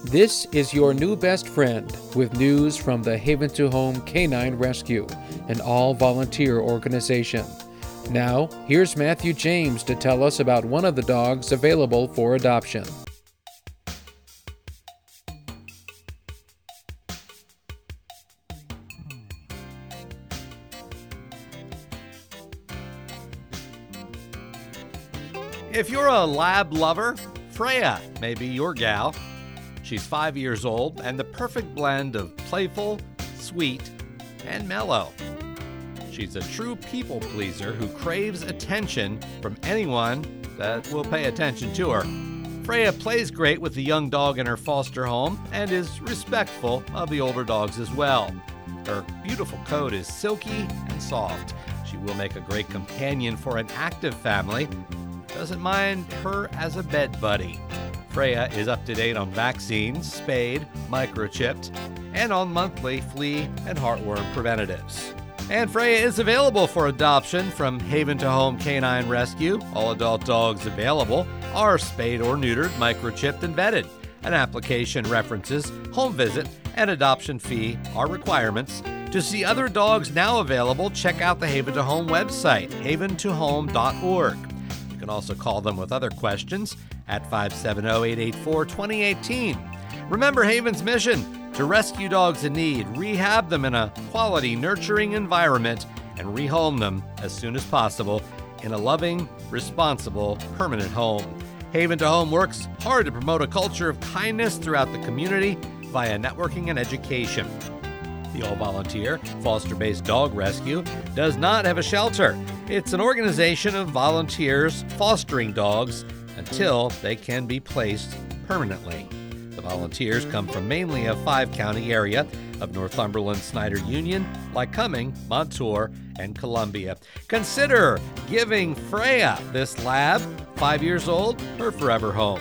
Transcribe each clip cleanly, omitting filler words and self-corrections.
This is your new best friend with news from the Haven to Home Canine Rescue, an all-volunteer organization. Now, here's Matthew James to tell us about one of the dogs available for adoption. If you're a lab lover, Freya may be your gal. She's 5 years old and the perfect blend of playful, sweet, and mellow. She's a true people pleaser who craves attention from anyone that will pay attention to her. Freya plays great with the young dog in her foster home and is respectful of the older dogs as well. Her beautiful coat is silky and soft. She will make a great companion for an active family. Doesn't mind her as a bed buddy. Freya is up to date on vaccines, spayed, microchipped, and on monthly flea and heartworm preventatives. And Freya is available for adoption from Haven to Home Canine Rescue. All adult dogs available are spayed or neutered, microchipped, and vetted. An application references, home visit, and adoption fee are requirements. To see other dogs now available, check out the Haven to Home website, haventohome.org. You can also call them with other questions at 570-884-2018. Remember Haven's mission: to rescue dogs in need, rehab them in a quality, nurturing environment, and rehome them as soon as possible in a loving, responsible, permanent home. Haven to Home works hard to promote a culture of kindness throughout the community via networking and education. The all-volunteer, foster-based dog rescue does not have a shelter. It's an organization of volunteers fostering dogs until they can be placed permanently. The volunteers come from mainly a 5-county area of Northumberland, Snyder Union, Lycoming, Montour, and Columbia. Consider giving Freya, this lab, 5 years old, her forever home.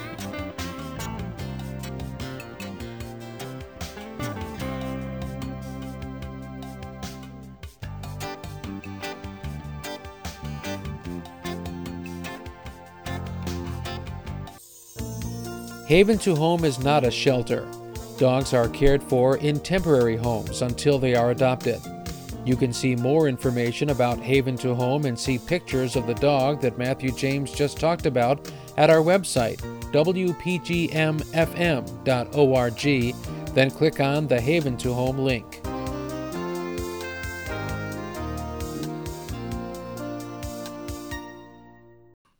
Haven to Home is not a shelter. Dogs are cared for in temporary homes until they are adopted. You can see more information about Haven to Home and see pictures of the dog that Matthew James just talked about at our website, wpgmfm.org, then click on the Haven to Home link.